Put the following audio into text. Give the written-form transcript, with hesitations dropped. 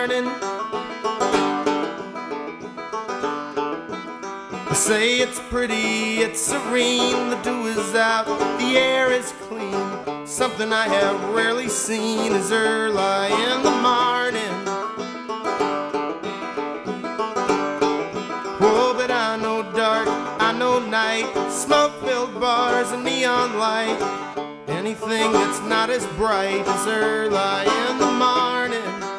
morning. They say it's pretty, it's serene, the dew is out, the air is clean. Something I have rarely seen is early in the morning. Oh, but I know dark, I know night, smoke-filled bars and neon light. Anything that's not as bright as early in the morning.